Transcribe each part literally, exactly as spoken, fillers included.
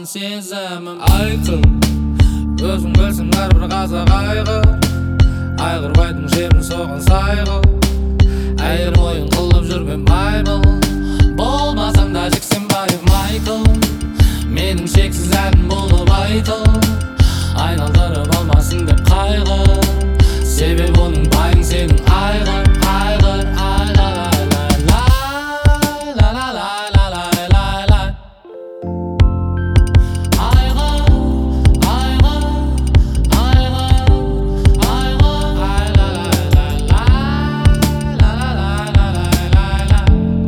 сезімім айқын. Өзің білсің әрбір қазақ айғыр, айғырбайдың жерін соған сайғыл. Әйір ойын қылып жүрген байбыл, болмасаң да жексенбаев Майкл. Менің шексіз әнім болып айтыл, айналдырып алмасын деп қайғы. Себебі оның байың сенің айғыр, айғыр, ай-лай-лай-лай-лай, лай-лай-лай-лай-лай-лай. Айғыр, айғыр, айғыр, айғыр, ай-лай-лай-лай-лай, лай-лай-лай-лай-лай-лай.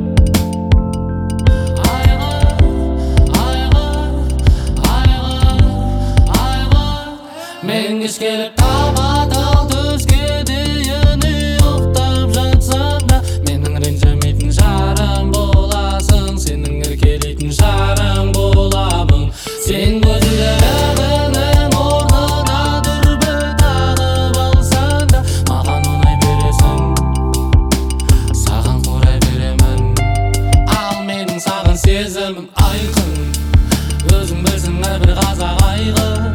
Айғыр, айғыр, айғыр, айғыр. Мен кеш келіп тапа-тал түске дейін ұйықтап жатсам да, менің ренжімейтін жарым боласың, сенің еркелейтін жарым боламын. Сен көзілеріңнің орнына дүрбі тағып алсаң да, маған ұнай бересің, саған қурай беремін. Ал менің саған сезімім айқын, өзің білсің әрбір қазақ айғыр,